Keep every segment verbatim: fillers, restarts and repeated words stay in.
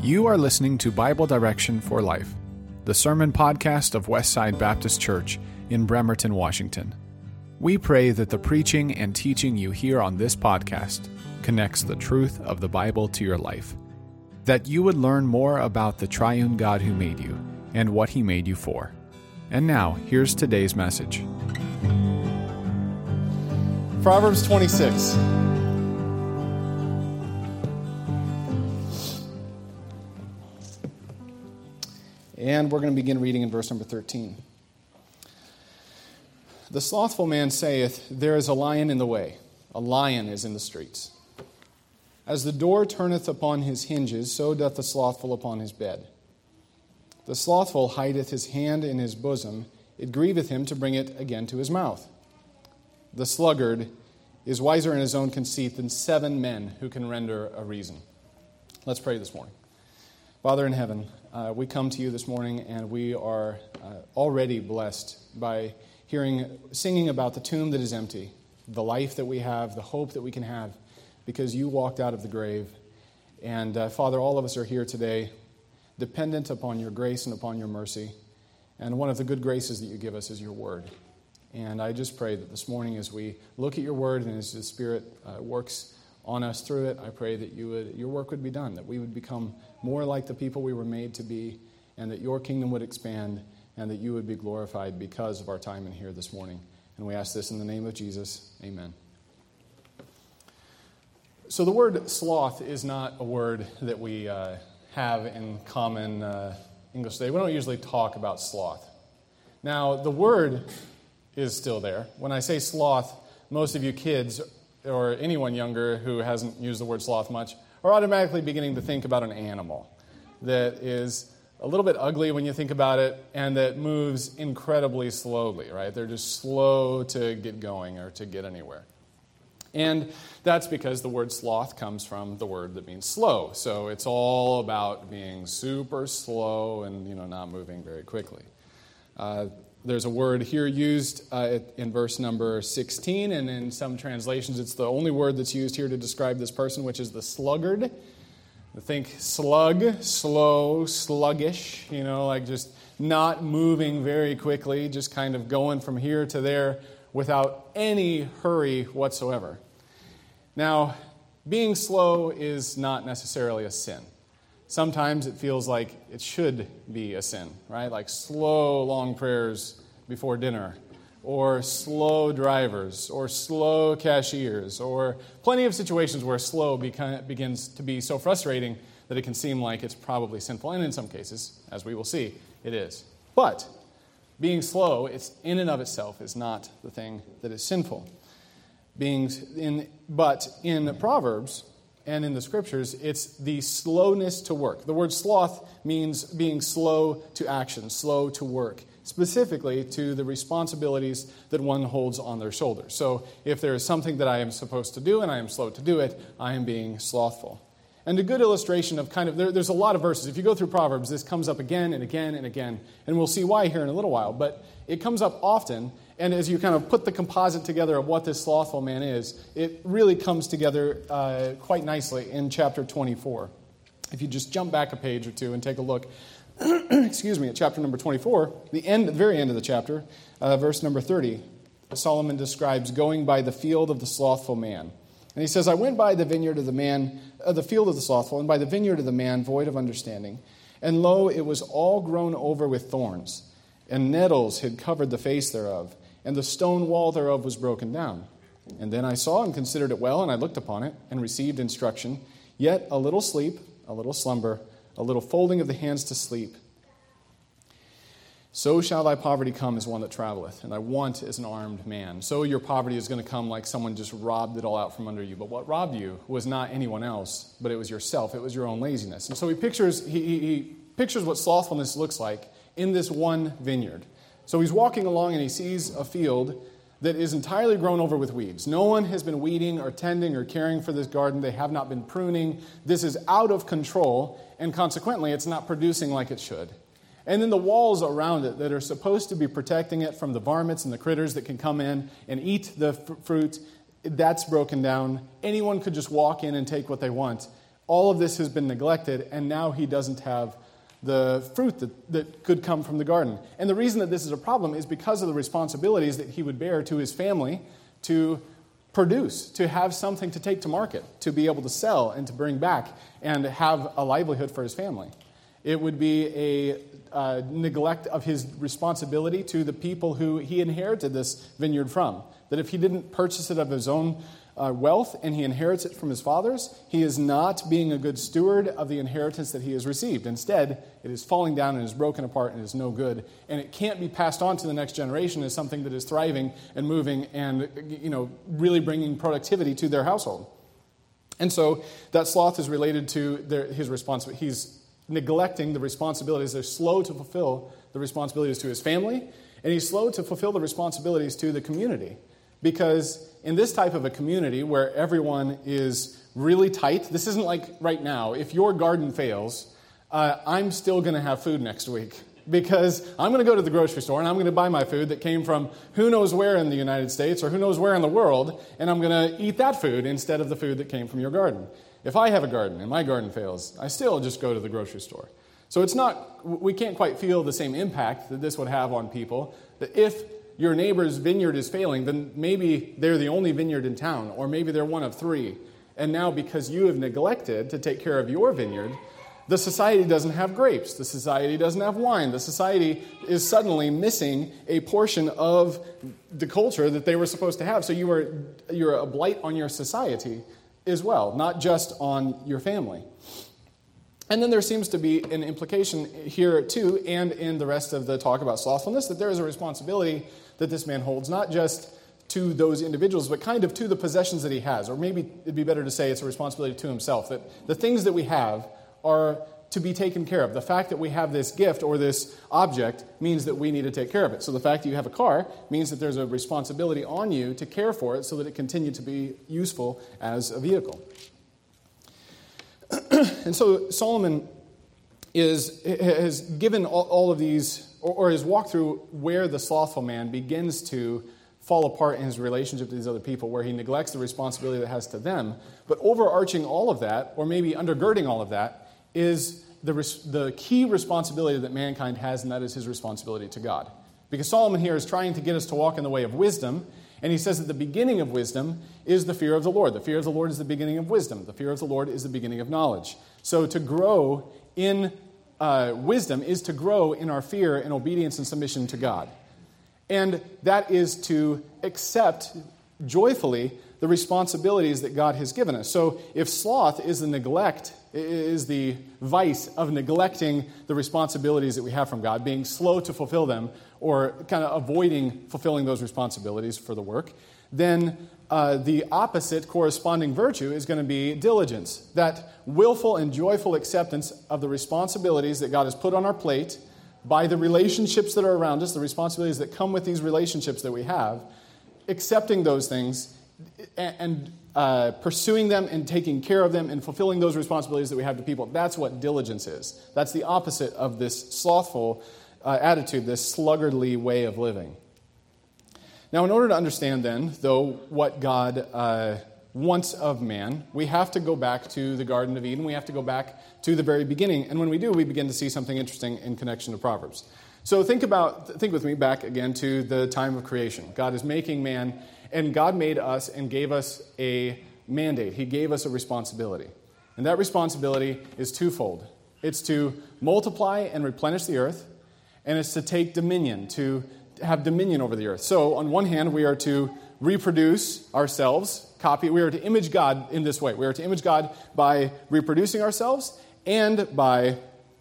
You are listening to Bible Direction for Life, the sermon podcast of Westside Baptist Church in Bremerton, Washington. We pray that the preaching and teaching you hear on this podcast connects the truth of the Bible to your life, that you would learn more about the triune God who made you and what He made you for. And now, here's today's message. Proverbs twenty-six. And we're going to begin reading in verse number thirteen. The slothful man saith, there is a lion in the way, a lion is in the streets. As the door turneth upon his hinges, so doth the slothful upon his bed. The slothful hideth his hand in his bosom, it grieveth him to bring it again to his mouth. The sluggard is wiser in his own conceit than seven men who can render a reason. Let's pray this morning. Father in heaven, uh, we come to you this morning and we are uh, already blessed by hearing, singing about the tomb that is empty, the life that we have, the hope that we can have because you walked out of the grave. And uh, Father, all of us are here today dependent upon your grace and upon your mercy. And one of the good graces that you give us is your word. And I just pray that this morning as we look at your word and as the Spirit uh, works on us through it, I pray that you would, your work would be done, that we would become more like the people we were made to be, and that your kingdom would expand, and that you would be glorified because of our time in here this morning. And we ask this in the name of Jesus. Amen. So the word sloth is not a word that we uh, have in common uh, English today. We don't usually talk about sloth. Now, the word is still there. When I say sloth, most of you kids or anyone younger who hasn't used the word sloth much are automatically beginning to think about an animal that is a little bit ugly when you think about it and that moves incredibly slowly, right? They're just slow to get going or to get anywhere. And that's because the word sloth comes from the word that means slow. So it's all about being super slow and, you know, not moving very quickly. Uh, There's a word here used uh, in verse number sixteen, and in some translations it's the only word that's used here to describe this person, which is the sluggard. Think slug, slow, sluggish, you know, like just not moving very quickly, just kind of going from here to there without any hurry whatsoever. Now, being slow is not necessarily a sin. Sometimes it feels like it should be a sin, right? Like slow, long prayers before dinner, or slow drivers, or slow cashiers, or plenty of situations where slow beca- begins to be so frustrating that it can seem like it's probably sinful. And in some cases, as we will see, it is. But being slow, it's in and of itself, is not the thing that is sinful. Being in, but in Proverbs, and in the Scriptures, it's the slowness to work. The word sloth means being slow to action, slow to work, specifically to the responsibilities that one holds on their shoulders. So if there is something that I am supposed to do and I am slow to do it, I am being slothful. And a good illustration of kind of, there, there's a lot of verses. If you go through Proverbs, this comes up again and again and again, and we'll see why here in a little while. But it comes up often, and as you kind of put the composite together of what this slothful man is, it really comes together uh, quite nicely in chapter twenty-four. If you just jump back a page or two and take a look, excuse me, at chapter number twenty-four, the end, the very end of the chapter, uh, verse number thirty, Solomon describes going by the field of the slothful man. And he says, I went by the vineyard of the man, uh, the field of the slothful, and by the vineyard of the man void of understanding. And lo, it was all grown over with thorns, and nettles had covered the face thereof, and the stone wall thereof was broken down. And then I saw and considered it well, and I looked upon it, and received instruction. Yet a little sleep, a little slumber, a little folding of the hands to sleep. So shall thy poverty come as one that traveleth, and thy want as an armed man. So your poverty is going to come like someone just robbed it all out from under you. But what robbed you was not anyone else, but it was yourself. It was your own laziness. And so he pictures he, he, he pictures what slothfulness looks like in this one vineyard. So he's walking along and he sees a field that is entirely grown over with weeds. No one has been weeding or tending or caring for this garden. They have not been pruning. This is out of control, and consequently, it's not producing like it should. And then the walls around it that are supposed to be protecting it from the varmints and the critters that can come in and eat the f- fruit, that's broken down. Anyone could just walk in and take what they want. all of this has been neglected, and now he doesn't have the fruit that, that could come from the garden. And the reason that this is a problem is because of the responsibilities that he would bear to his family to produce, to have something to take to market, to be able to sell and to bring back and have a livelihood for his family. It would be a uh, neglect of his responsibility to the people who he inherited this vineyard from. That if he didn't purchase it of his own uh, wealth and he inherits it from his fathers, he is not being a good steward of the inheritance that he has received. Instead, it is falling down and is broken apart and is no good. And it can't be passed on to the next generation as something that is thriving and moving and, you know, really bringing productivity to their household. And so that sloth is related to their, his responsibility. He's neglecting the responsibilities. They're slow to fulfill the responsibilities to his family, and he's slow to fulfill the responsibilities to the community. Because in this type of a community where everyone is really tight, this isn't like right now. If your garden fails, uh, I'm still going to have food next week. Because I'm going to go to the grocery store and I'm going to buy my food that came from who knows where in the United States or who knows where in the world, and I'm going to eat that food instead of the food that came from your garden. If I have a garden and my garden fails, I still just go to the grocery store. So it's not, we can't quite feel the same impact that this would have on people. That if your neighbor's vineyard is failing, then maybe they're the only vineyard in town, or maybe they're one of three. And now because you have neglected to take care of your vineyard, the society doesn't have grapes. The society doesn't have wine. The society is suddenly missing a portion of the culture that they were supposed to have. So you are, you're a blight on your society as well, not just on your family. And then there seems to be an implication here too, and in the rest of the talk about slothfulness, that there is a responsibility that this man holds, not just to those individuals, but kind of to the possessions that he has. Or maybe it'd be better to say it's a responsibility to himself, that the things that we have are to be taken care of. The fact that we have this gift or this object means that we need to take care of it. So the fact that you have a car means that there's a responsibility on you to care for it so that it continue to be useful as a vehicle. And so Solomon is has given all, all of these, or, or has walked through where the slothful man begins to fall apart in his relationship to these other people, where he neglects the responsibility that has to them. But overarching all of that, or maybe undergirding all of that, is the res- the key responsibility that mankind has, and that is his responsibility to God. Because Solomon here is trying to get us to walk in the way of wisdom, and he says that the beginning of wisdom is the fear of the Lord. The fear of the Lord is the beginning of wisdom. The fear of the Lord is the beginning of knowledge. So to grow in uh, wisdom is to grow in our fear and obedience and submission to God. And that is to accept joyfully the responsibilities that God has given us. So if sloth is the neglect, is the vice of neglecting the responsibilities that we have from God, being slow to fulfill them, or kind of avoiding fulfilling those responsibilities for the work, then uh, the opposite corresponding virtue is going to be diligence, that willful and joyful acceptance of the responsibilities that God has put on our plate by the relationships that are around us, the responsibilities that come with these relationships that we have, accepting those things and, and uh, pursuing them and taking care of them and fulfilling those responsibilities that we have to people. That's what diligence is. That's the opposite of this slothful uh, attitude, this sluggardly way of living. Now, in order to understand then, though, what God uh, wants of man, we have to go back to the Garden of Eden. We have to go back to the very beginning. And when we do, we begin to see something interesting in connection to Proverbs. So think about, think with me back again to the time of creation. God is making man, and God made us and gave us a mandate. He gave us a responsibility. And that responsibility is twofold. It's to multiply and replenish the earth, and it's to take dominion, to have dominion over the earth. So on one hand, we are to reproduce ourselves, copy. We are to image God in this way. We are to image God by reproducing ourselves and by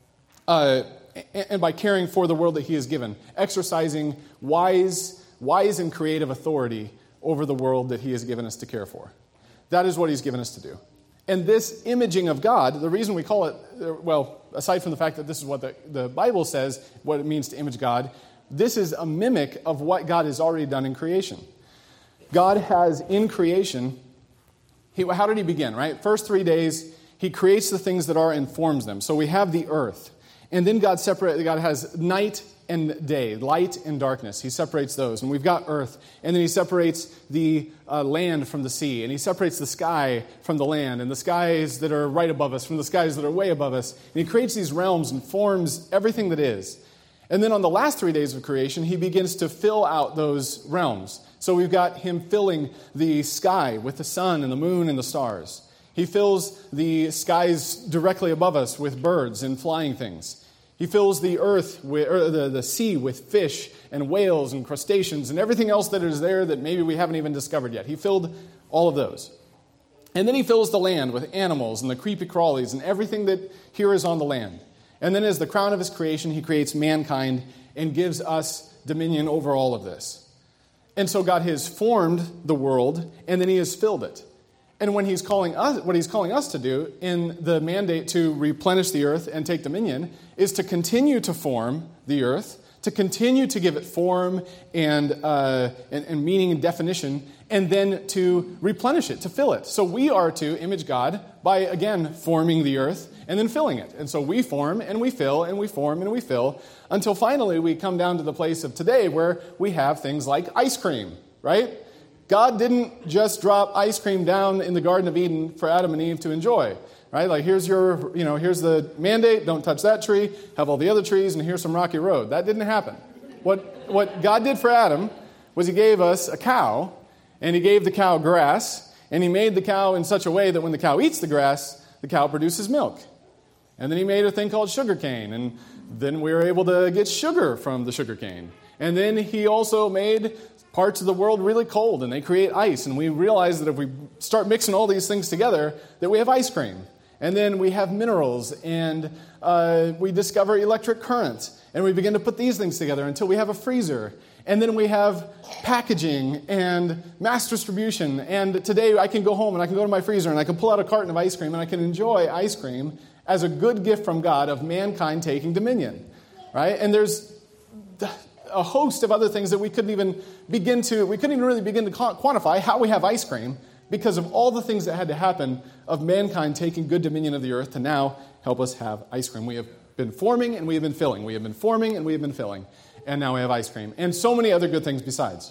uh, and by caring for the world that He has given, exercising wise, wise and creative authority over the world that He has given us to care for. That is what He's given us to do. And this imaging of God, the reason we call it, well, aside from the fact that this is what the, the Bible says, what it means to image God, this is a mimic of what God has already done in creation. God has, in creation, he, how did He begin, right? First three days, He creates the things that are and forms them. So we have the earth. And then God separates, God has night and day, light and darkness. He separates those. And we've got earth. And then he separates the uh, land from the sea. And he separates the sky from the land. And the skies that are right above us from the skies that are way above us. And he creates these realms and forms everything that is. And then on the last three days of creation, he begins to fill out those realms. So we've got him filling the sky with the sun and the moon and the stars. He fills the skies directly above us with birds and flying things. He fills the earth, with, or the, the sea with fish and whales and crustaceans and everything else that is there that maybe we haven't even discovered yet. He filled all of those. And then he fills the land with animals and the creepy crawlies and everything that here is on the land. And then as the crown of his creation, he creates mankind and gives us dominion over all of this. And so God has formed the world, and then he has filled it. And when he's calling us, what he's calling us to do in the mandate to replenish the earth and take dominion is to continue to form the earth, to continue to give it form and, uh, and, and meaning and definition, and then to replenish it, to fill it. So we are to image God by, again, forming the earth and then filling it. And so we form and we fill and we form and we fill until finally we come down to the place of today where we have things like ice cream, right? God didn't just drop ice cream down in the Garden of Eden for Adam and Eve to enjoy, right? Like here's your, you know, here's the mandate, don't touch that tree, have all the other trees, and here's some rocky road. That didn't happen. What, what God did for Adam was he gave us a cow, and he gave the cow grass, and he made the cow in such a way that when the cow eats the grass, the cow produces milk. And then he made a thing called sugar cane, and then we were able to get sugar from the sugar cane. And then he also made parts of the world really cold, and they create ice. And we realize that if we start mixing all these things together, that we have ice cream. And then we have minerals, and uh, we discover electric current. And we begin to put these things together until we have a freezer. And then we have packaging and mass distribution. And today I can go home and I can go to my freezer and I can pull out a carton of ice cream and I can enjoy ice cream as a good gift from God of mankind taking dominion, right? And there's a host of other things that we couldn't even begin to, we couldn't even really begin to quantify how we have ice cream because of all the things that had to happen of mankind taking good dominion of the earth to now help us have ice cream. We have been forming and we have been filling. We have been forming and we have been filling. And now we have ice cream. And so many other good things besides.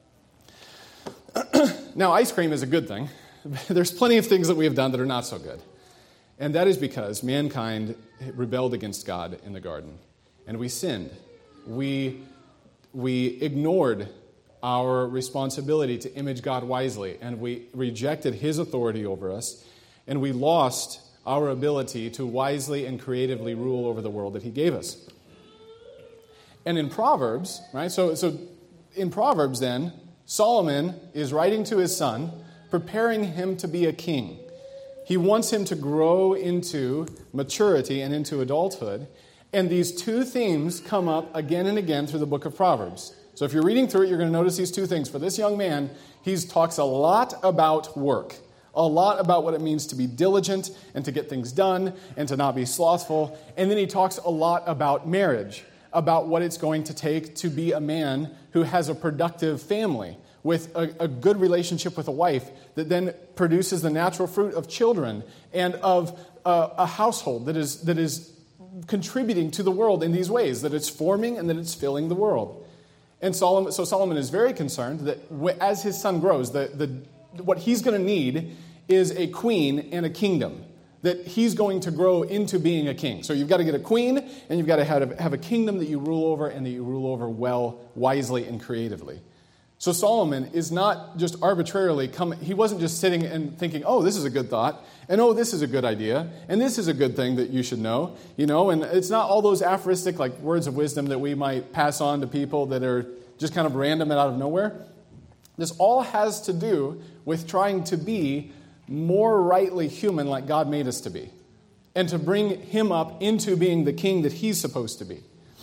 Now, ice cream is a good thing. There's plenty of things that we have done that are not so good. And that is because mankind rebelled against God in the garden. And we sinned. We, we ignored our responsibility to image God wisely. And we rejected his authority over us. And we lost our ability to wisely and creatively rule over the world that he gave us. And in Proverbs, right, so, so in Proverbs then, Solomon is writing to his son, preparing him to be a king. He wants him to grow into maturity and into adulthood. And these two themes come up again and again through the book of Proverbs. So if you're reading through it, you're going to notice these two things. For this young man, he talks a lot about work, a lot about what it means to be diligent and to get things done and to not be slothful. And then he talks a lot about marriage, about what it's going to take to be a man who has a productive family with a, a good relationship with a wife that then produces the natural fruit of children and of uh, a household that is that is contributing to the world in these ways, that it's forming and that it's filling the world. And Solomon, so Solomon is very concerned that as his son grows, the, the, what he's going to need is a queen and a kingdom, that he's going to grow into being a king. So you've got to get a queen, and you've got to have, have a kingdom that you rule over, and that you rule over well, wisely, and creatively. So Solomon is not just arbitrarily coming, he wasn't just sitting and thinking, oh, this is a good thought, and oh, this is a good idea, and this is a good thing that you should know, you know, and it's not all those aphoristic, like, words of wisdom that we might pass on to people that are just kind of random and out of nowhere. This all has to do with trying to be more rightly human like God made us to be, and to bring him up into being the king that he's supposed to be.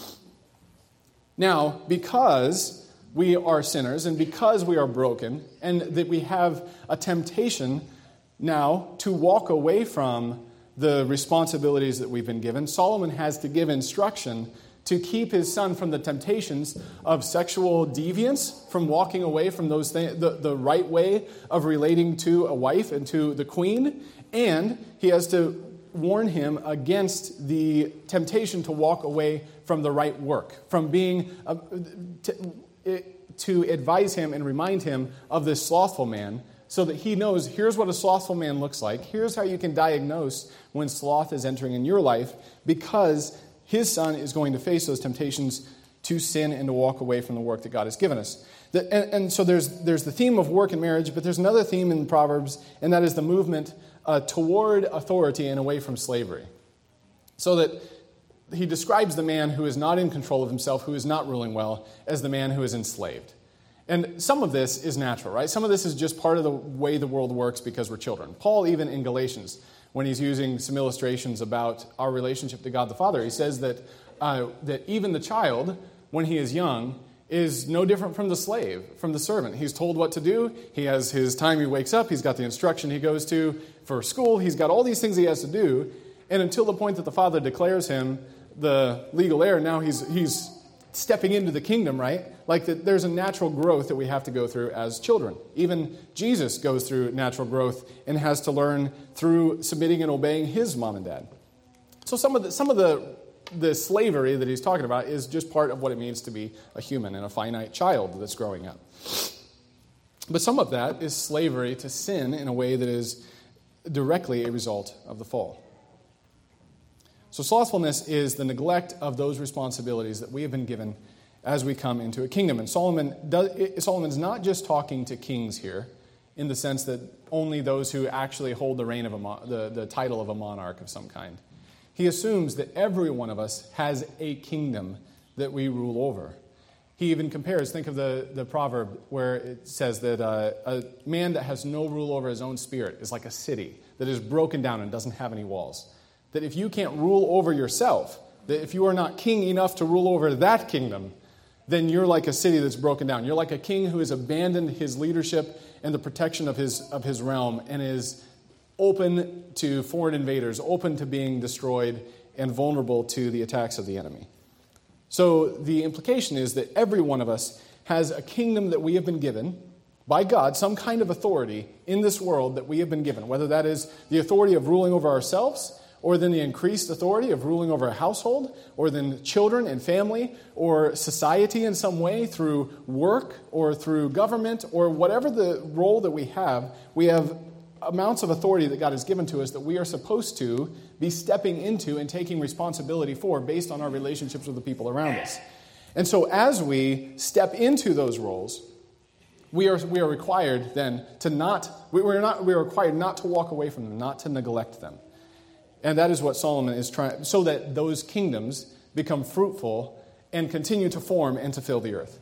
Now, because we are sinners, and because we are broken, and that we have a temptation now to walk away from the responsibilities that we've been given, Solomon has to give instruction to keep his son from the temptations of sexual deviance, from walking away from those things, the, the right way of relating to a wife and to the queen. And he has to warn him against the temptation to walk away from the right work, from being, uh, to, to advise him and remind him of this slothful man, so that he knows, here's what a slothful man looks like, here's how you can diagnose when sloth is entering in your life, because his son is going to face those temptations to sin and to walk away from the work that God has given us. The, and, and so there's there's the theme of work and marriage, but there's another theme in Proverbs, and that is the movement uh, toward authority and away from slavery. So that he describes the man who is not in control of himself, who is not ruling well, as the man who is enslaved. And some of this is natural, right? Some of this is just part of the way the world works because we're children. Paul, even in Galatians, when he's using some illustrations about our relationship to God the Father, he says that uh, that even the child, when he is young, is no different from the slave, from the servant. He's told what to do. He has his time he wakes up. He's got the instruction he goes to for school. He's got all these things he has to do. And until the point that the Father declares him the legal heir, now he's he's stepping into the kingdom, right? Like that there's a natural growth that we have to go through as children. Even Jesus goes through natural growth and has to learn through submitting and obeying his mom and dad. So some of the some of the the slavery that he's talking about is just part of what it means to be a human and a finite child that's growing up. But some of that is slavery to sin in a way that is directly a result of the fall. So slothfulness is the neglect of those responsibilities that we have been given as we come into a kingdom. And Solomon does, Solomon's not just talking to kings here in the sense that only those who actually hold the reign of a, the, the title of a monarch of some kind. He assumes that every one of us has a kingdom that we rule over. He even compares, think of the, the proverb where it says that uh, a man that has no rule over his own spirit is like a city that is broken down and doesn't have any walls. That if you can't rule over yourself, that if you are not king enough to rule over that kingdom, then you're like a city that's broken down. You're like a king who has abandoned his leadership and the protection of his of his realm and is open to foreign invaders, open to being destroyed, and vulnerable to the attacks of the enemy. So the implication is that every one of us has a kingdom that we have been given by God, some kind of authority in this world that we have been given, whether that is the authority of ruling over ourselves, or then the increased authority of ruling over a household, or then children and family, or society in some way through work, or through government, or whatever the role that we have. We have amounts of authority that God has given to us that we are supposed to be stepping into and taking responsibility for based on our relationships with the people around us. And so as we step into those roles, we are we are required then to not, we are not, we are required not to walk away from them, not to neglect them. And that is what Solomon is trying, so that those kingdoms become fruitful and continue to form and to fill the earth.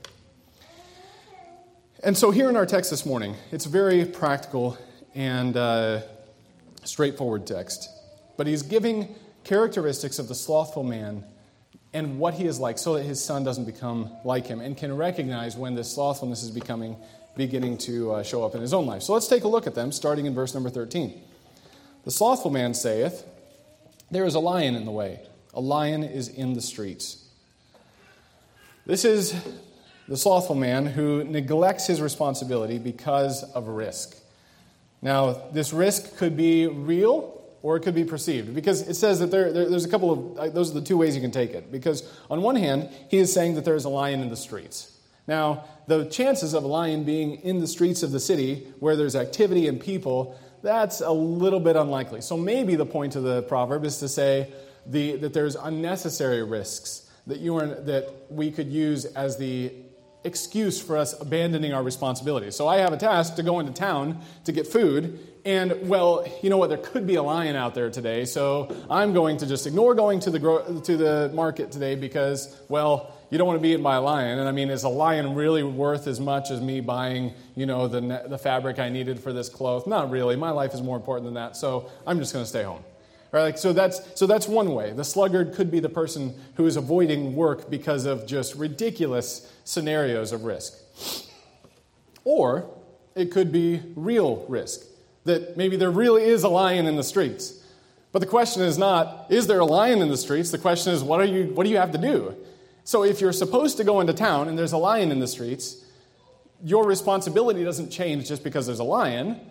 And so here in our text this morning, it's very practical and uh, straightforward text. But he's giving characteristics of the slothful man and what he is like so that his son doesn't become like him and can recognize when this slothfulness is becoming beginning to uh, show up in his own life. So let's take a look at them, starting in verse number thirteen. The slothful man saith, there is a lion in the way. A lion is in the streets. This is the slothful man who neglects his responsibility because of risk. Now, this risk could be real or it could be perceived, because it says that there, there, there's a couple of, uh, those are the two ways you can take it. Because on one hand, he is saying that there is a lion in the streets. Now, the chances of a lion being in the streets of the city where there's activity and people, that's a little bit unlikely. So maybe the point of the proverb is to say the, that there's unnecessary risks that you are, that we could use as the excuse for us abandoning our responsibilities. So I have a task to go into town to get food, and, well, you know what, there could be a lion out there today, so I'm going to just ignore going to the gro- to the market today because, well, you don't want to be eaten by a lion. And I mean, is a lion really worth as much as me buying, you know, the the fabric I needed for this cloth? Not really. My life is more important than that, so I'm just going to stay home. Right? Like, so that's so that's one way. The sluggard could be the person who is avoiding work because of just ridiculous scenarios of risk. Or it could be real risk, that maybe there really is a lion in the streets. But the question is not, is there a lion in the streets? The question is, what are you what do you have to do? So if you're supposed to go into town and there's a lion in the streets, your responsibility doesn't change just because there's a lion.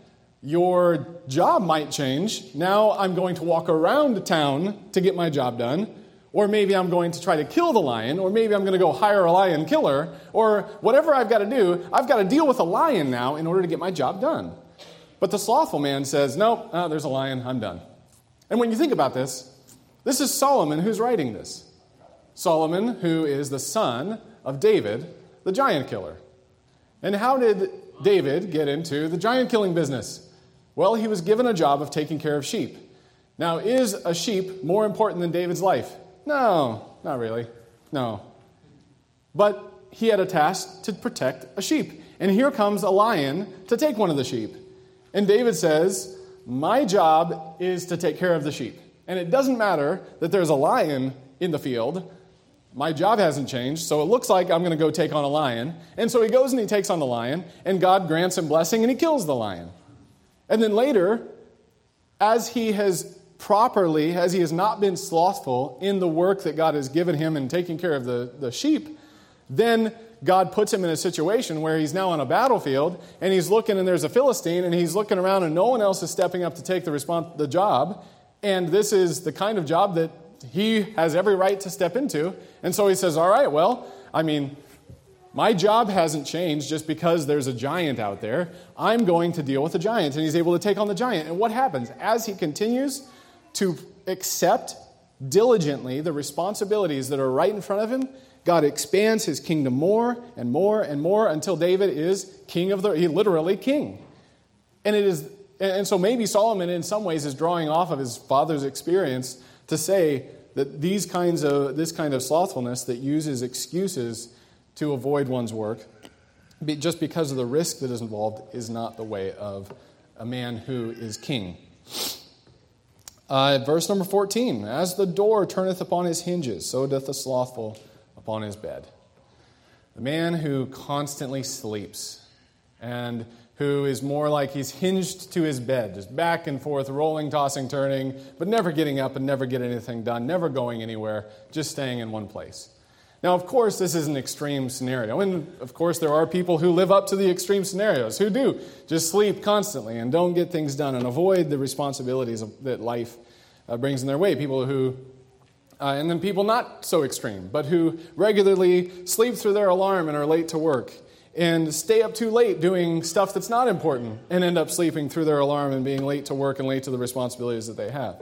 Your job might change. Now I'm going to walk around town to get my job done. Or maybe I'm going to try to kill the lion. Or maybe I'm going to go hire a lion killer. Or whatever I've got to do, I've got to deal with a lion now in order to get my job done. But the slothful man says, nope, oh, there's a lion, I'm done. And when you think about this, this is Solomon who's writing this. Solomon, who is the son of David, the giant killer. And how did David get into the giant killing business? Well, he was given a job of taking care of sheep. Now, is a sheep more important than David's life? No, not really. No. But he had a task to protect a sheep. And here comes a lion to take one of the sheep. And David says, my job is to take care of the sheep. And it doesn't matter that there's a lion in the field. My job hasn't changed, so it looks like I'm going to go take on a lion. And so he goes and he takes on the lion, and God grants him blessing, and he kills the lion. And then later, as he has properly, as he has not been slothful in the work that God has given him in taking care of the, the sheep, then God puts him in a situation where he's now on a battlefield, and he's looking, and there's a Philistine, and he's looking around, and no one else is stepping up to take the respons- the job. And this is the kind of job that he has every right to step into. And so he says, all right, well, I mean, my job hasn't changed just because there's a giant out there. I'm going to deal with the giant. And he's able to take on the giant. And what happens? As he continues to accept diligently the responsibilities that are right in front of him, God expands his kingdom more and more and more until David is king of the, he literally king. And it is, and so maybe Solomon in some ways is drawing off of his father's experience to say that these kinds of, this kind of slothfulness that uses excuses to avoid one's work, just because of the risk that is involved, is not the way of a man who is king. Uh, verse number fourteen, as the door turneth upon his hinges, so doth the slothful upon his bed. The man who constantly sleeps and who is more like he's hinged to his bed, just back and forth, rolling, tossing, turning, but never getting up and never getting anything done, never going anywhere, just staying in one place. Now, of course, this is an extreme scenario. And, of course, there are people who live up to the extreme scenarios, who do just sleep constantly and don't get things done and avoid the responsibilities of, that life uh, brings in their way. People who, uh, and then people not so extreme, but who regularly sleep through their alarm and are late to work and stay up too late doing stuff that's not important and end up sleeping through their alarm and being late to work and late to the responsibilities that they have.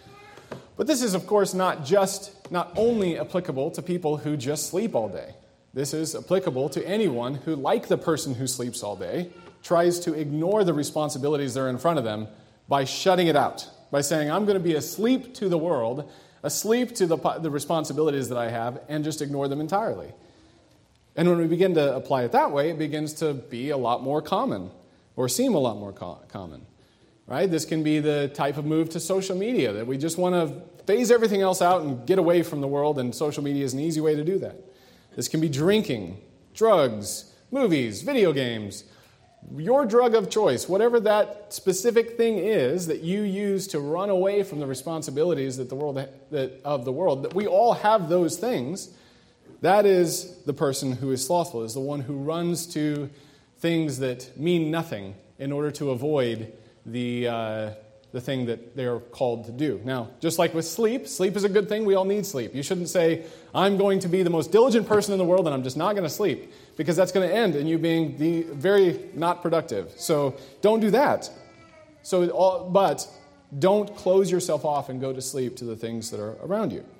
But this is, of course, not just, not only applicable to people who just sleep all day. This is applicable to anyone who, like the person who sleeps all day, tries to ignore the responsibilities that are in front of them by shutting it out, by saying, I'm going to be asleep to the world, asleep to the, the responsibilities that I have, and just ignore them entirely. And when we begin to apply it that way, it begins to be a lot more common, or seem a lot more co- common. Right? This can be the type of move to social media, that we just want to phase everything else out and get away from the world, and social media is an easy way to do that. This can be drinking, drugs, movies, video games, your drug of choice, whatever that specific thing is that you use to run away from the responsibilities that the world that of the world. That we all have those things. That is the person who is slothful, is the one who runs to things that mean nothing in order to avoid the uh, the thing that they're called to do. Now, just like with sleep, sleep is a good thing. We all need sleep. You shouldn't say, I'm going to be the most diligent person in the world and I'm just not going to sleep, because that's going to end in you being the very not productive. So don't do that. So, all, but don't close yourself off and go to sleep to the things that are around you.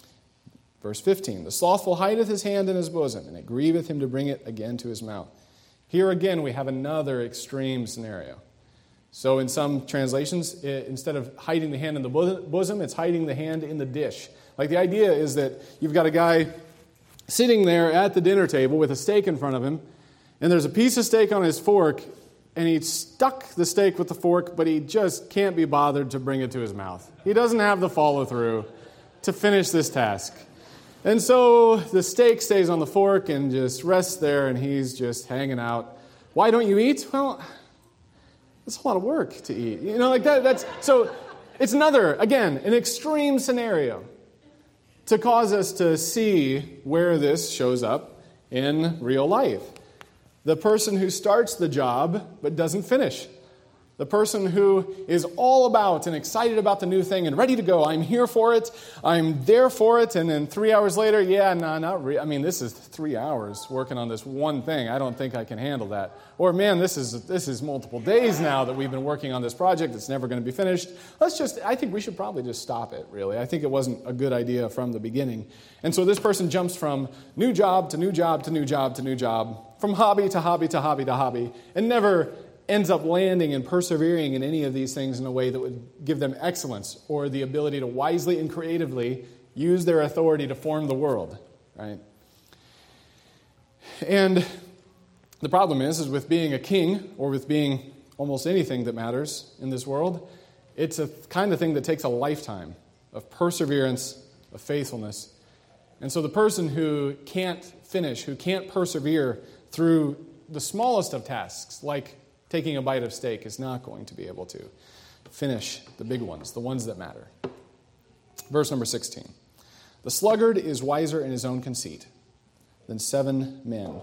Verse fifteen, the slothful hideth his hand in his bosom, and it grieveth him to bring it again to his mouth. Here again we have another extreme scenario. So in some translations, it, instead of hiding the hand in the bosom, it's hiding the hand in the dish. Like the idea is that you've got a guy sitting there at the dinner table with a steak in front of him, and there's a piece of steak on his fork, and he stuck the steak with the fork, but he just can't be bothered to bring it to his mouth. He doesn't have the follow-through to finish this task. And so the steak stays on the fork and just rests there, and he's just hanging out. Why don't you eat? Well, it's a lot of work to eat. You know, like that. That's so it's another, again, an extreme scenario to cause us to see where this shows up in real life. The person who starts the job but doesn't finish. The person who is all about and excited about the new thing and ready to go. I'm here for it. I'm there for it. And then three hours later, yeah, no, nah, not really. I mean, this is three hours working on this one thing. I don't think I can handle that. Or, man, this is this is multiple days now that we've been working on this project. It's never going to be finished. Let's just, I think we should probably just stop it, really. I think it wasn't a good idea from the beginning. And so this person jumps from new job to new job to new job to new job, from hobby to hobby to hobby to hobby, and never ends up landing and persevering in any of these things in a way that would give them excellence or the ability to wisely and creatively use their authority to form the world, right? And the problem is, is with being a king or with being almost anything that matters in this world, it's a kind of thing that takes a lifetime of perseverance, of faithfulness. And so the person who can't finish, who can't persevere through the smallest of tasks, like taking a bite of steak, is not going to be able to finish the big ones, the ones that matter. Verse number sixteen. The sluggard is wiser in his own conceit than seven men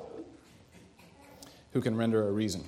who can render a reason.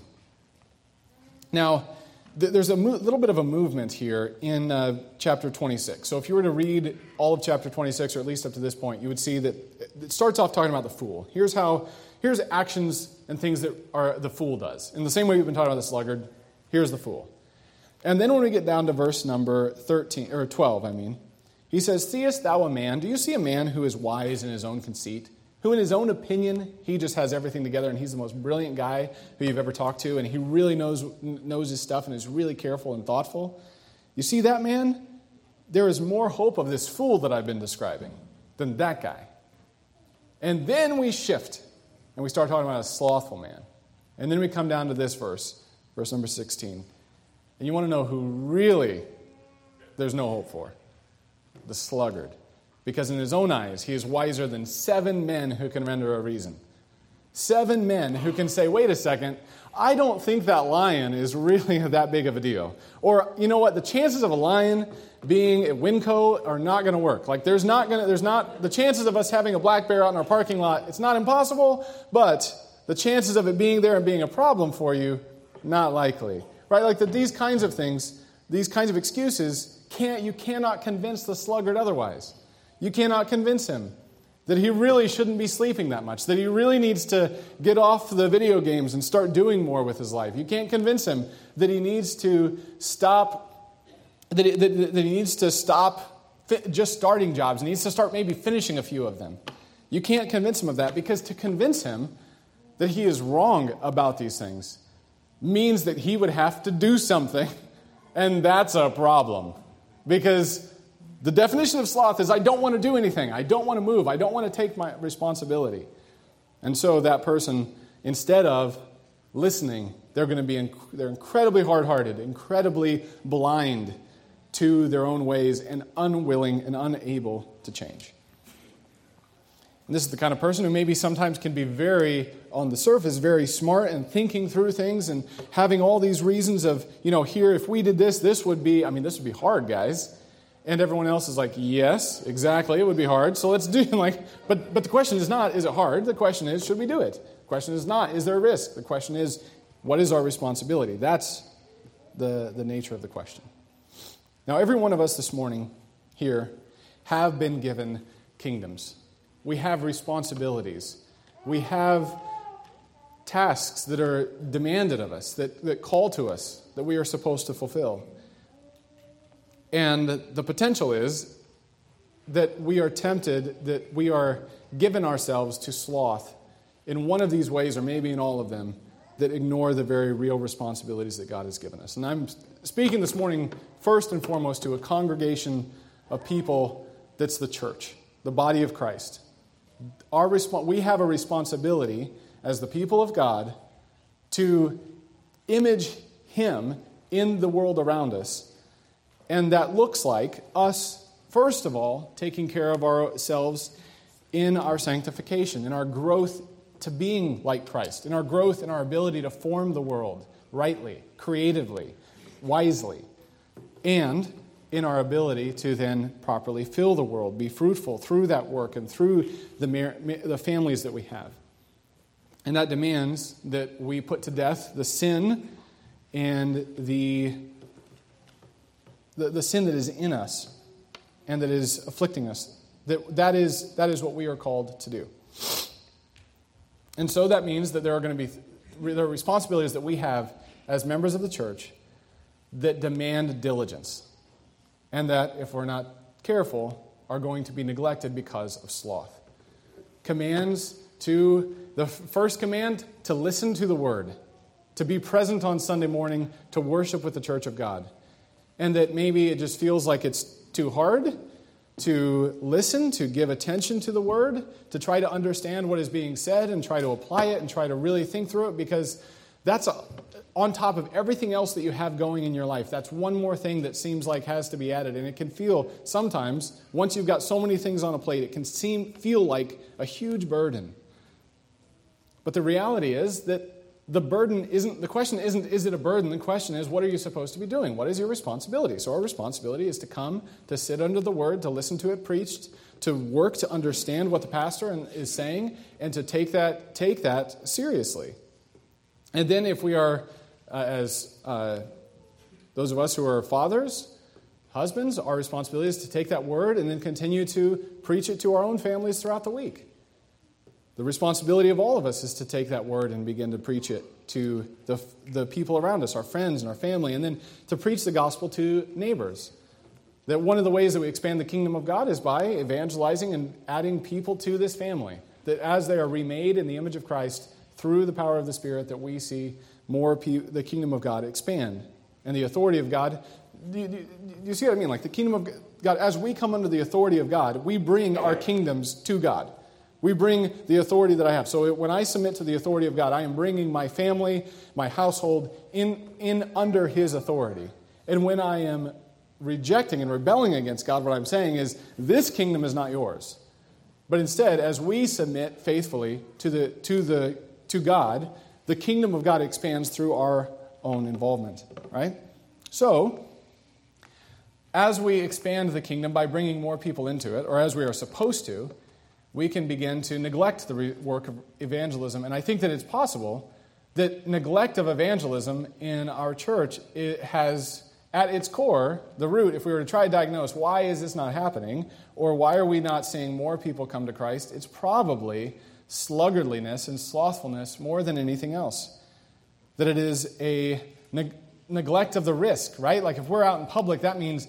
Now, th- there's a mo- little bit of a movement here in uh, chapter twenty-six. So if you were to read all of chapter twenty-six, or at least up to this point, you would see that it starts off talking about the fool. Here's how, here's actions and things that are the fool does. In the same way we've been talking about the sluggard, here's the fool. And then when we get down to verse number thirteen, or twelve, I mean, he says, "Seest thou a man? Do you see a man who is wise in his own conceit? Who in his own opinion, he just has everything together and he's the most brilliant guy who you've ever talked to and he really knows, knows his stuff and is really careful and thoughtful? You see that man? There is more hope of this fool that I've been describing than that guy." And then we shift and we start talking about a slothful man. And then we come down to this verse, verse number sixteen. And you want to know who really there's no hope for? The sluggard. Because in his own eyes, he is wiser than seven men who can render a reason. Seven men who can say, wait a second, I don't think that lion is really that big of a deal. Or, you know what, the chances of a lion being at Winco are not going to work. Like, there's not going to, there's not, the chances of us having a black bear out in our parking lot, it's not impossible, but the chances of it being there and being a problem for you, not likely. Right? Like, the, these kinds of things, these kinds of excuses, can't you cannot convince the sluggard otherwise. You cannot convince him that he really shouldn't be sleeping that much, that he really needs to get off the video games and start doing more with his life. You can't convince him that he needs to stop, that he, that, that he needs to stop fi- just starting jobs. He needs to start maybe finishing a few of them. You can't convince him of that, because to convince him that he is wrong about these things means that he would have to do something, and that's a problem. Because the definition of sloth is I don't want to do anything. I don't want to move. I don't want to take my responsibility. And so that person, instead of listening, they're going to be inc- they're incredibly hard-hearted, incredibly blind to their own ways, and unwilling and unable to change. And this is the kind of person who maybe sometimes can be very, on the surface, very smart and thinking through things and having all these reasons of, you know, here, if we did this, this would be, I mean, this would be hard, guys. And everyone else is like, yes, exactly, it would be hard. So let's do like, but but the question is not, is it hard? The question is, should we do it? The question is not, is there a risk? The question is, what is our responsibility? That's the, the nature of the question. Now, every one of us this morning here have been given kingdoms. We have responsibilities. We have tasks that are demanded of us, that, that call to us, that we are supposed to fulfill. And the potential is that we are tempted, that we are given ourselves to sloth in one of these ways, or maybe in all of them, that ignore the very real responsibilities that God has given us. And I'm speaking this morning first and foremost to a congregation of people that's the church, the body of Christ. Our resp- we have a responsibility as the people of God to image Him in the world around us. And that looks like us, first of all, taking care of ourselves in our sanctification, in our growth to being like Christ, in our growth in our ability to form the world rightly, creatively, wisely, and in our ability to then properly fill the world, be fruitful through that work and through the, mar- the families that we have. And that demands that we put to death the sin and the, the, the sin that is in us and that is afflicting us. That, that is, that is what we are called to do. And so that means that there are going to be there are responsibilities that we have as members of the church that demand diligence, and that, if we're not careful, are going to be neglected because of sloth. Commands to, the first command, to listen to the Word, to be present on Sunday morning, to worship with the church of God. And that maybe it just feels like it's too hard to listen, to give attention to the Word, to try to understand what is being said and try to apply it and try to really think through it, because that's a, on top of everything else that you have going in your life. That's one more thing that seems like has to be added. And it can feel sometimes, once you've got so many things on a plate, it can seem feel like a huge burden. But the reality is that the burden isn't, the question isn't, is it a burden? The question is, what are you supposed to be doing? What is your responsibility? So our responsibility is to come, to sit under the Word, to listen to it preached, to work to understand what the pastor is saying, and to take that, take that seriously. And then if we are, uh, as uh, those of us who are fathers, husbands, our responsibility is to take that Word and then continue to preach it to our own families throughout the week. The responsibility of all of us is to take that Word and begin to preach it to the, the people around us, our friends and our family, and then to preach the gospel to neighbors. That one of the ways that we expand the kingdom of God is by evangelizing and adding people to this family. That as they are remade in the image of Christ through the power of the Spirit, that we see more pe- the kingdom of God expand. And the authority of God, do you, do you see what I mean? Like the kingdom of God, as we come under the authority of God, we bring our kingdoms to God. We bring the authority that I have. So when I submit to the authority of God, I am bringing my family, my household in, in under His authority. And when I am rejecting and rebelling against God, what I'm saying is, this kingdom is not yours. But instead, as we submit faithfully to the to the to God, the kingdom of God expands through our own involvement, right? So, as we expand the kingdom by bringing more people into it, or as we are supposed to, we can begin to neglect the re- work of evangelism. And I think that it's possible that neglect of evangelism in our church, it has, at its core, the root, if we were to try to diagnose why is this not happening, or why are we not seeing more people come to Christ, it's probably sluggardliness and slothfulness more than anything else. That it is a neg- neglect of the risk, right? Like if we're out in public, that means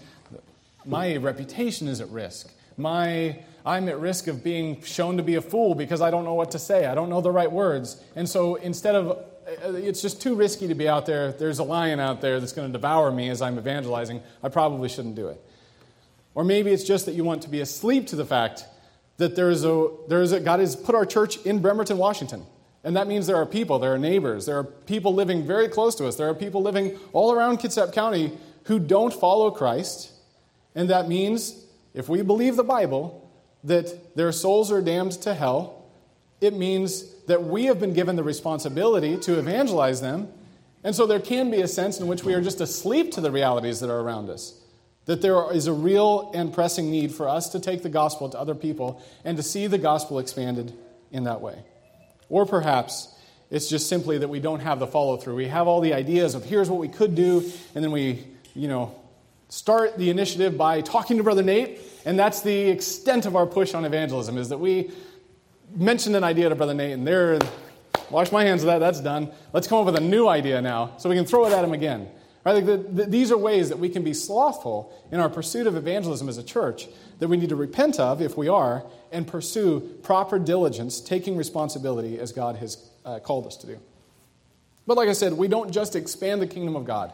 my reputation is at risk. My I'm at risk of being shown to be a fool because I don't know what to say. I don't know the right words. And so instead of, it's just too risky to be out there. There's a lion out there that's going to devour me as I'm evangelizing. I probably shouldn't do it. Or maybe it's just that you want to be asleep to the fact that there is a, there is a, God has put our church in Bremerton, Washington. And that means there are people, there are neighbors, there are people living very close to us. There are people living all around Kitsap County who don't follow Christ. And that means, if we believe the Bible, that their souls are damned to hell. It means that we have been given the responsibility to evangelize them. And so there can be a sense in which we are just asleep to the realities that are around us. That there is a real and pressing need for us to take the gospel to other people and to see the gospel expanded in that way. Or perhaps it's just simply that we don't have the follow-through. We have all the ideas of here's what we could do, and then we, you know, start the initiative by talking to Brother Nate, and that's the extent of our push on evangelism, is that we mentioned an idea to Brother Nate, and there, wash my hands of that, that's done. Let's come up with a new idea now, so we can throw it at him again. Right? Like the, the, these are ways that we can be slothful in our pursuit of evangelism as a church that we need to repent of, if we are, and pursue proper diligence, taking responsibility as God has uh, called us to do. But like I said, we don't just expand the kingdom of God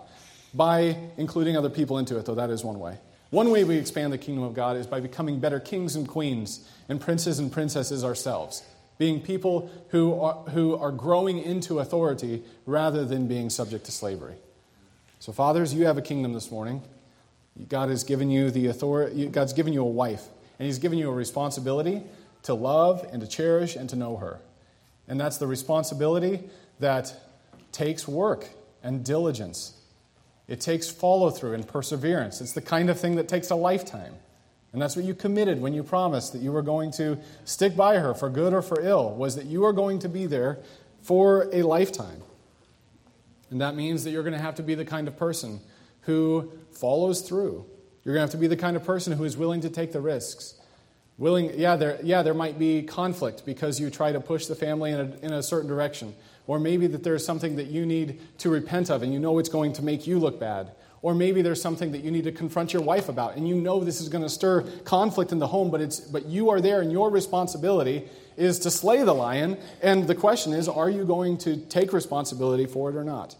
by including other people into it, though that is one way. One way we expand the kingdom of God is by becoming better kings and queens and princes and princesses ourselves, being people who are, who are growing into authority rather than being subject to slavery. So fathers, you have a kingdom this morning. God has given you the authority. God's given you a wife, and He's given you a responsibility to love and to cherish and to know her. And that's the responsibility that takes work and diligence. It takes follow-through and perseverance. It's the kind of thing that takes a lifetime. And that's what you committed when you promised that you were going to stick by her for good or for ill, was that you are going to be there for a lifetime. And that means that you're going to have to be the kind of person who follows through. You're going to have to be the kind of person who is willing to take the risks. Willing, yeah, there, yeah, there might be conflict because you try to push the family in a, in a certain direction. Or maybe that there's something that you need to repent of and you know it's going to make you look bad. Or maybe there's something that you need to confront your wife about and you know this is going to stir conflict in the home, but it's but you are there and your responsibility is to slay the lion. And the question is, are you going to take responsibility for it or not?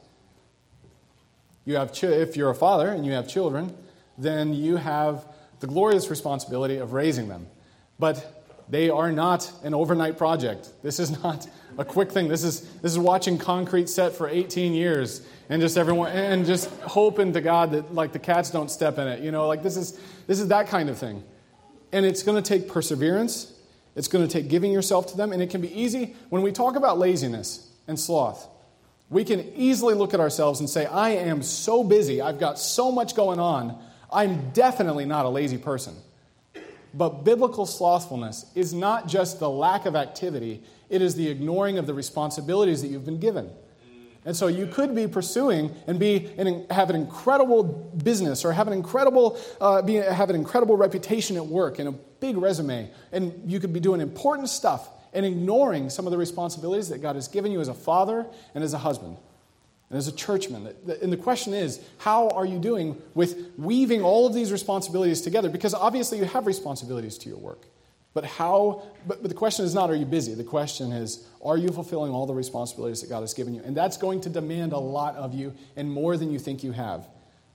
You have, ch- if you're a father and you have children, then you have the glorious responsibility of raising them. But they are not an overnight project. This is not a quick thing. This is this is watching concrete set for eighteen years and just everyone and just hoping to God that like the cats don't step in it. You know, like this is this is that kind of thing. And it's going to take perseverance. It's going to take giving yourself to them, and it can be easy when we talk about laziness and sloth. We can easily look at ourselves and say, I am so busy. I've got so much going on. I'm definitely not a lazy person. But biblical slothfulness is not just the lack of activity, it is the ignoring of the responsibilities that you've been given. And so you could be pursuing and be and have an incredible business or have an incredible uh, be, have an incredible reputation at work and a big resume, and you could be doing important stuff and ignoring some of the responsibilities that God has given you as a father and as a husband. And as a churchman, and the question is, how are you doing with weaving all of these responsibilities together? Because obviously you have responsibilities to your work. But how? But, but the question is not, are you busy? The question is, are you fulfilling all the responsibilities that God has given you? And that's going to demand a lot of you and more than you think you have.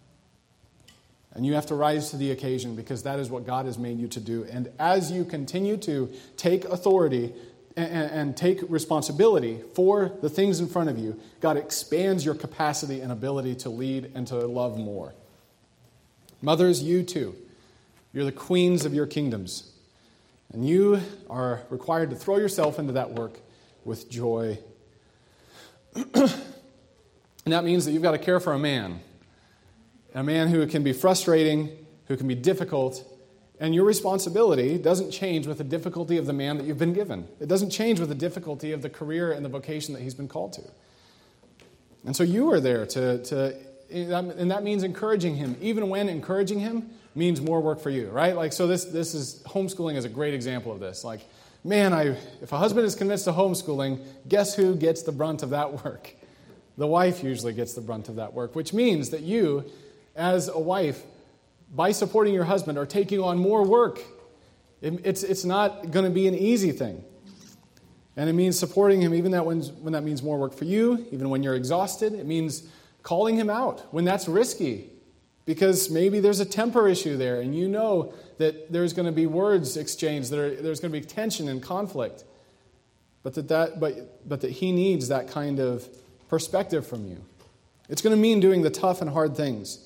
And you have to rise to the occasion because that is what God has made you to do. And as you continue to take authority And, and take responsibility for the things in front of you, God expands your capacity and ability to lead and to love more. Mothers, you too. You're the queens of your kingdoms. And you are required to throw yourself into that work with joy. And that means that you've got to care for a man. A man who can be frustrating, who can be difficult. And your responsibility doesn't change with the difficulty of the man that you've been given. It doesn't change with the difficulty of the career and the vocation that he's been called to. And so you are there to, to and that means encouraging him, even when encouraging him means more work for you, right? Like, so this this is, homeschooling is a great example of this. Like, man, I if a husband is convinced to homeschooling, guess who gets the brunt of that work? The wife usually gets the brunt of that work, which means that you, as a wife, by supporting your husband, are taking on more work. It, it's, it's not going to be an easy thing. And it means supporting him even that when, when that means more work for you, even when you're exhausted. It means calling him out when that's risky. Because maybe there's a temper issue there, and you know that there's going to be words exchanged, that are, there's going to be tension and conflict. But that, that, but, but that he needs that kind of perspective from you. It's going to mean doing the tough and hard things.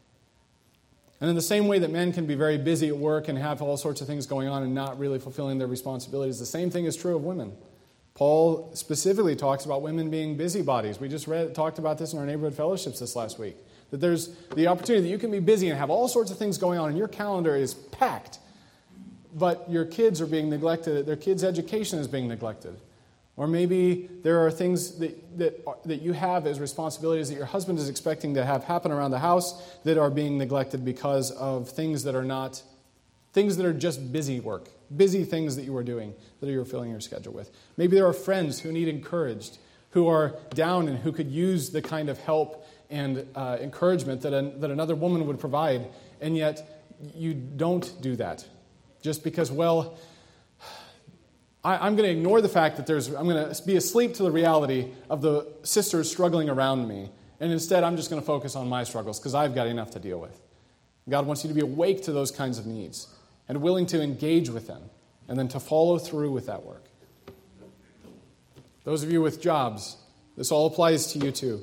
And in the same way that men can be very busy at work and have all sorts of things going on and not really fulfilling their responsibilities, the same thing is true of women. Paul specifically talks about women being busybodies. We just read, talked about this in our neighborhood fellowships this last week. That there's the opportunity that you can be busy and have all sorts of things going on and your calendar is packed, but your kids are being neglected, their kids' education is being neglected. Or maybe there are things that, that, that you have as responsibilities that your husband is expecting to have happen around the house that are being neglected because of things that are not, things that are just busy work, busy things that you are doing that you're filling your schedule with. Maybe there are friends who need encouraged, who are down and who could use the kind of help and uh, encouragement that, an, that another woman would provide, and yet you don't do that. Just because, well, I, I'm going to ignore the fact that there's, I'm going to be asleep to the reality of the sisters struggling around me, and instead I'm just going to focus on my struggles because I've got enough to deal with. God wants you to be awake to those kinds of needs and willing to engage with them and then to follow through with that work. Those of you with jobs, this all applies to you too.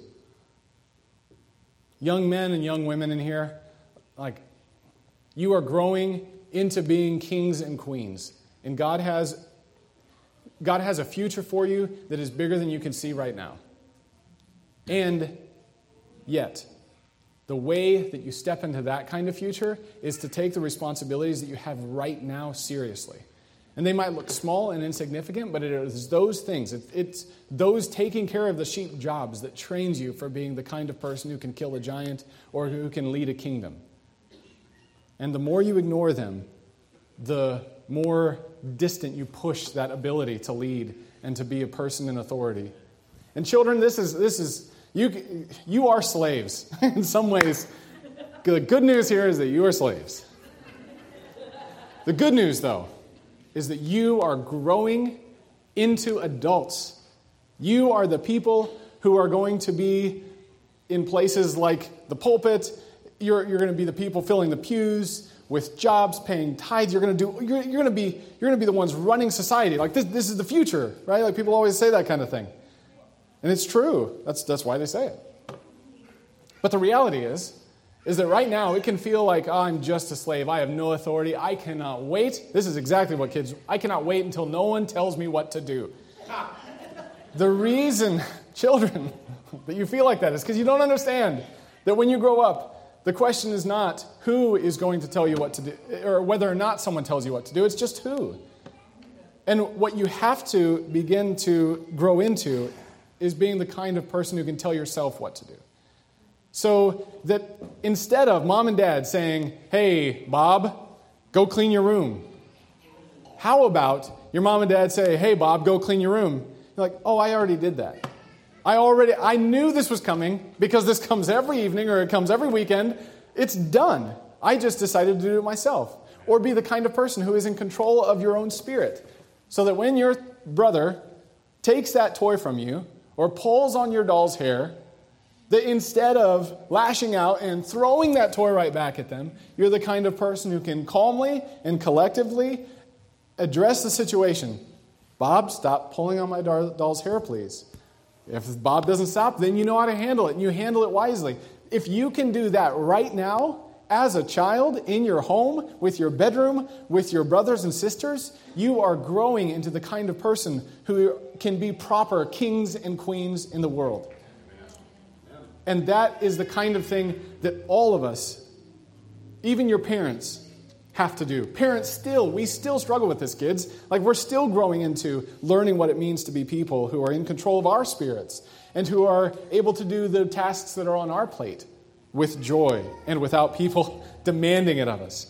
Young men and young women in here, like, you are growing into being kings and queens. And God has, God has a future for you that is bigger than you can see right now. And yet, the way that you step into that kind of future is to take the responsibilities that you have right now seriously. And they might look small and insignificant, but it is those things. It, it's those taking care of the sheep jobs that trains you for being the kind of person who can kill a giant or who can lead a kingdom. And the more you ignore them, the more distant you push that ability to lead and to be a person in authority. And children, this is this is you you are slaves in some ways. The good news here is that you are slaves. The good news, though, is that you are growing into adults. You are the people who are going to be in places like the pulpit. You're, you're going to be the people filling the pews with jobs, paying tithes. You're going to do. You're, you're going to be. You're going to be the ones running society. Like this. This is the future, right? Like people always say that kind of thing, and it's true. That's that's why they say it. But the reality is, is that right now it can feel like, oh, I'm just a slave. I have no authority. I cannot wait. This is exactly what kids. I cannot wait until no one tells me what to do. The reason, children, that you feel like that is because you don't understand that when you grow up, the question is not who is going to tell you what to do, or whether or not someone tells you what to do. It's just who. And what you have to begin to grow into is being the kind of person who can tell yourself what to do. So that instead of mom and dad saying, hey, Bob, go clean your room. How about your mom and dad say, hey, Bob, go clean your room. You're like, oh, I already did that. I already, I knew this was coming because this comes every evening or it comes every weekend. It's done. I just decided to do it myself. Or be the kind of person who is in control of your own spirit. So that when your brother takes that toy from you or pulls on your doll's hair, that instead of lashing out and throwing that toy right back at them, you're the kind of person who can calmly and collectively address the situation. Bob, stop pulling on my doll's hair, please. If Bob doesn't stop, then you know how to handle it, and you handle it wisely. If you can do that right now, as a child, in your home, with your bedroom, with your brothers and sisters, you are growing into the kind of person who can be proper kings and queens in the world. And that is the kind of thing that all of us, even your parents, have to do. Parents still, we still struggle with this, kids. Like we're still growing into learning what it means to be people who are in control of our spirits and who are able to do the tasks that are on our plate with joy and without people demanding it of us.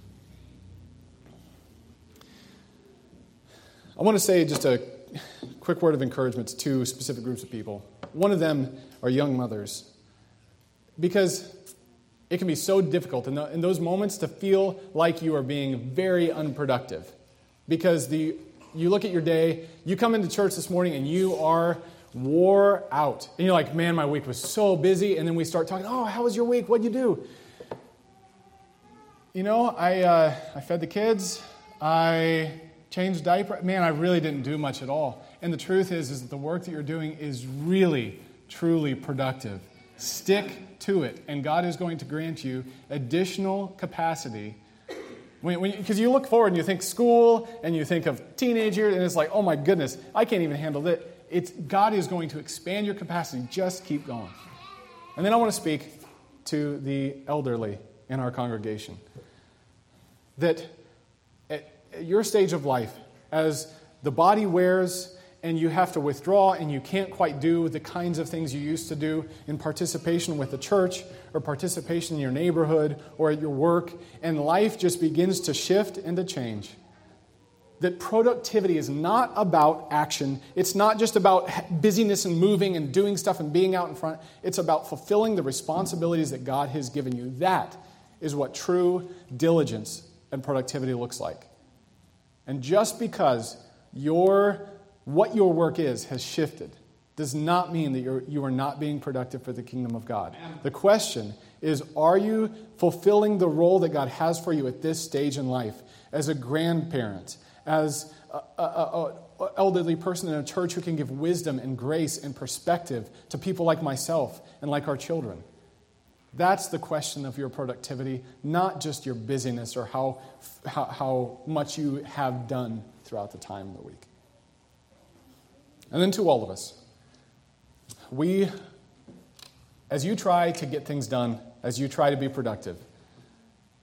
I want to say just a quick word of encouragement to two specific groups of people. One of them are young mothers, because it can be so difficult in, the, in those moments to feel like you are being very unproductive. Because the you look at your day, you come into church this morning and you are wore out. And you're like, man, my week was so busy. And then we start talking, oh, how was your week? What'd you do? You know, I uh, I fed the kids. I changed diaper. Man, I really didn't do much at all. And the truth is, is that the work that you're doing is really, truly productive. Stick to it, and God is going to grant you additional capacity. When, when, because you look forward and you think school, and you think of teenage years, and it's like, oh my goodness, I can't even handle it. It's God is going to expand your capacity. Just keep going. And then I want to speak to the elderly in our congregation. That at your stage of life, as the body wears and you have to withdraw and you can't quite do the kinds of things you used to do in participation with the church or participation in your neighborhood or at your work, and life just begins to shift and to change. That productivity is not about action. It's not just about busyness and moving and doing stuff and being out in front. It's about fulfilling the responsibilities that God has given you. That is what true diligence and productivity looks like. And just because your what your work is has shifted does not mean that you're, you are not being productive for the kingdom of God. The question is, are you fulfilling the role that God has for you at this stage in life as a grandparent, as an elderly person in a church who can give wisdom and grace and perspective to people like myself and like our children? That's the question of your productivity, not just your busyness or how, how, how much you have done throughout the time of the week. And then to all of us, we, as you try to get things done, as you try to be productive,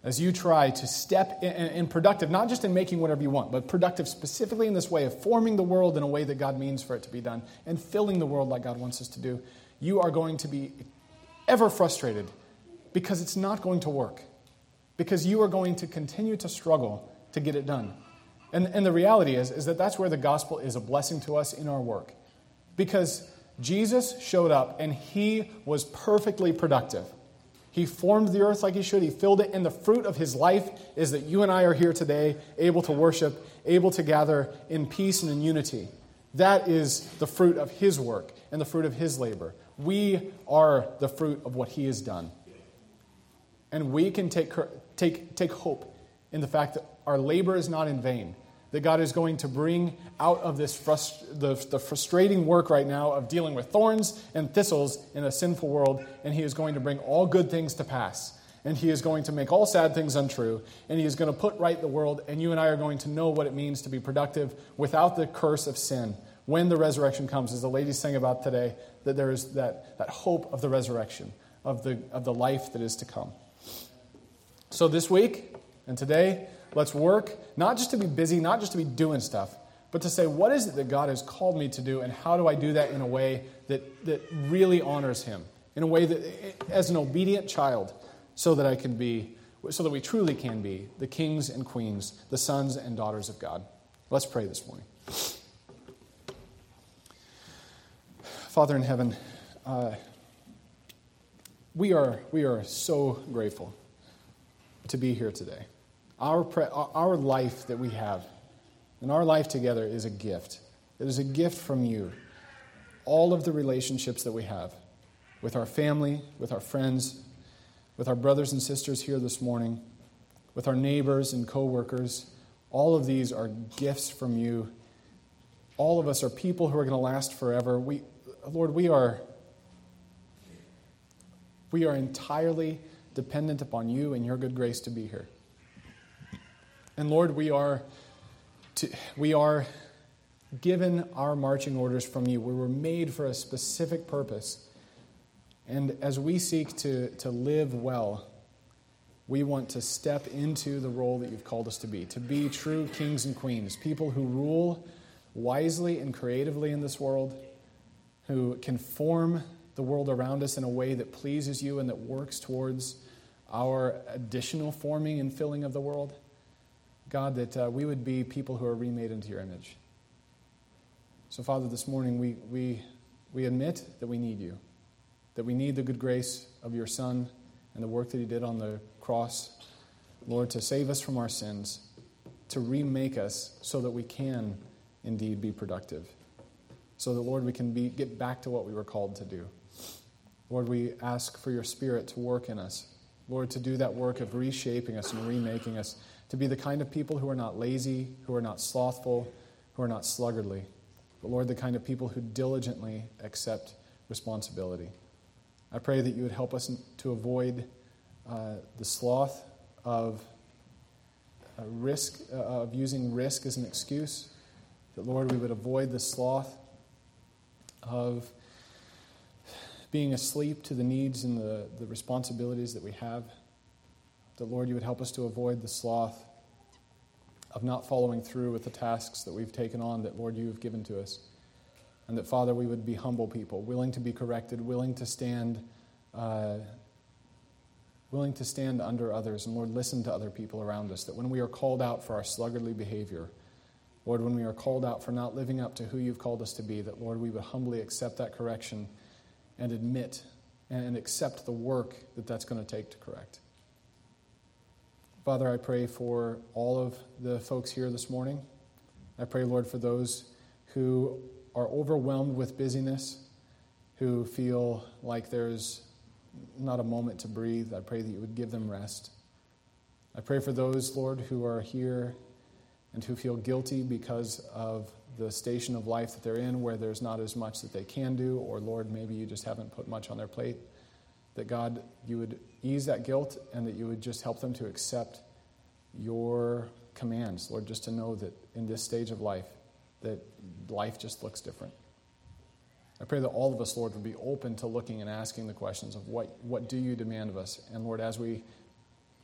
as you try to step in, in productive, not just in making whatever you want, but productive specifically in this way of forming the world in a way that God means for it to be done and filling the world like God wants us to do, you are going to be ever frustrated because it's not going to work, because you are going to continue to struggle to get it done. And, and the reality is, is that that's where the gospel is a blessing to us in our work, because Jesus showed up and he was perfectly productive. He formed the earth like he should. He filled it. And the fruit of his life is that you and I are here today, able to worship, able to gather in peace and in unity. That is the fruit of his work and the fruit of his labor. We are the fruit of what he has done. And we can take, take, take hope in the fact that our labor is not in vain. That God is going to bring out of this frust- the, the frustrating work right now of dealing with thorns and thistles in a sinful world, and he is going to bring all good things to pass. And he is going to make all sad things untrue, and he is going to put right the world, and you and I are going to know what it means to be productive without the curse of sin when the resurrection comes, as the ladies sang about today, that there is that, that hope of the resurrection, of the, of the life that is to come. So this week and today, let's work, not just to be busy, not just to be doing stuff, but to say, what is it that God has called me to do, and how do I do that in a way that, that really honors him, in a way that, as an obedient child, so that I can be, so that we truly can be the kings and queens, the sons and daughters of God. Let's pray this morning. Father in heaven, uh, we are we are so grateful to be here today. Our pre- our life that we have, and our life together is a gift. It is a gift from you. All of the relationships that we have with our family, with our friends, with our brothers and sisters here this morning, with our neighbors and co-workers, all of these are gifts from you. All of us are people who are going to last forever. We, Lord, we are, we are entirely dependent upon you and your good grace to be here. And Lord, we are to, we are given our marching orders from you. We were made for a specific purpose. And as we seek to, to live well, we want to step into the role that you've called us to be, to be true kings and queens, people who rule wisely and creatively in this world, who can form the world around us in a way that pleases you and that works towards our additional forming and filling of the world. God, that uh, we would be people who are remade into your image. So, Father, this morning we, we, we admit that we need you, that we need the good grace of your Son and the work that he did on the cross, Lord, to save us from our sins, to remake us so that we can indeed be productive, so that, Lord, we can be, get back to what we were called to do. Lord, we ask for your Spirit to work in us, Lord, to do that work of reshaping us and remaking us, to be the kind of people who are not lazy, who are not slothful, who are not sluggardly, but, Lord, the kind of people who diligently accept responsibility. I pray that you would help us to avoid uh, the sloth of uh, risk, uh, of using risk as an excuse, that, Lord, we would avoid the sloth of being asleep to the needs and the, the responsibilities that we have. That, Lord, you would help us to avoid the sloth of not following through with the tasks that we've taken on that, Lord, you have given to us. And that, Father, we would be humble people, willing to be corrected, willing to stand uh, willing to stand under others, and, Lord, listen to other people around us. That when we are called out for our sluggardly behavior, Lord, when we are called out for not living up to who you've called us to be, that, Lord, we would humbly accept that correction and admit and accept the work that that's going to take to correct. Father, I pray for all of the folks here this morning. I pray, Lord, for those who are overwhelmed with busyness, who feel like there's not a moment to breathe. I pray that you would give them rest. I pray for those, Lord, who are here and who feel guilty because of the station of life that they're in, where there's not as much that they can do, or, Lord, maybe you just haven't put much on their plate, that, God, you would ease that guilt and that you would just help them to accept your commands, Lord, just to know that in this stage of life, that life just looks different. I pray that all of us, Lord, would be open to looking and asking the questions of what, what do you demand of us? And, Lord, as we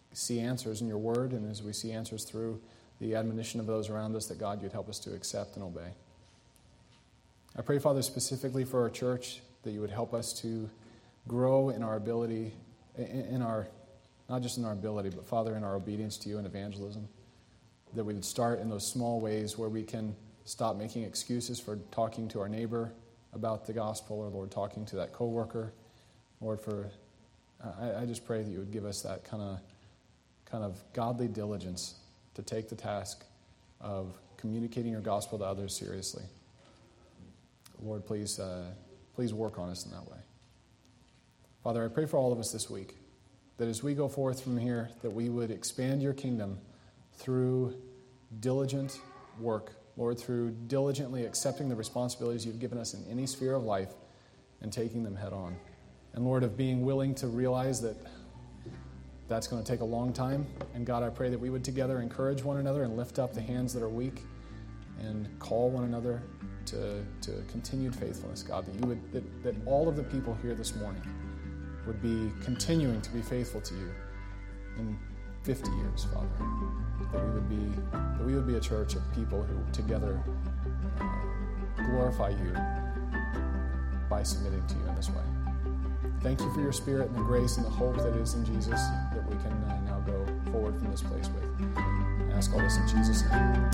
see answers in your word and as we see answers through the admonition of those around us, that God, you'd help us to accept and obey. I pray, Father, specifically for our church, that you would help us to grow in our ability, in our, not just in our ability, but Father, in our obedience to you and evangelism. That we would start in those small ways where we can stop making excuses for talking to our neighbor about the gospel, or Lord, talking to that coworker. Lord, for I, I just pray that you would give us that kind of kind of godly diligence to take the task of communicating your gospel to others seriously. Lord, please, uh, please work on us in that way. Father, I pray for all of us this week, that as we go forth from here, that we would expand your kingdom through diligent work, Lord, through diligently accepting the responsibilities you've given us in any sphere of life and taking them head on. And Lord, of being willing to realize that that's going to take a long time. And God, I pray that we would together encourage one another and lift up the hands that are weak and call one another to, to continued faithfulness, God, that you would that, that all of the people here this morning would be continuing to be faithful to you in fifty years, Father. That we would be that we would be a church of people who together uh, glorify you by submitting to you in this way. Thank you for your Spirit and the grace and the hope that is in Jesus, that we can uh, now go forward from this place with. I ask all this in Jesus' name.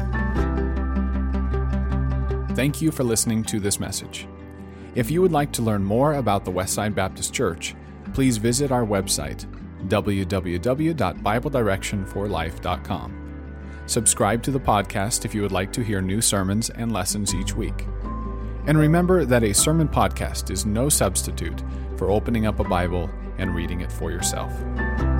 Thank you for listening to this message. If you would like to learn more about the Westside Baptist Church, please visit our website, w w w dot bible direction for life dot com. Subscribe to the podcast if you would like to hear new sermons and lessons each week. And remember that a sermon podcast is no substitute for opening up a Bible and reading it for yourself.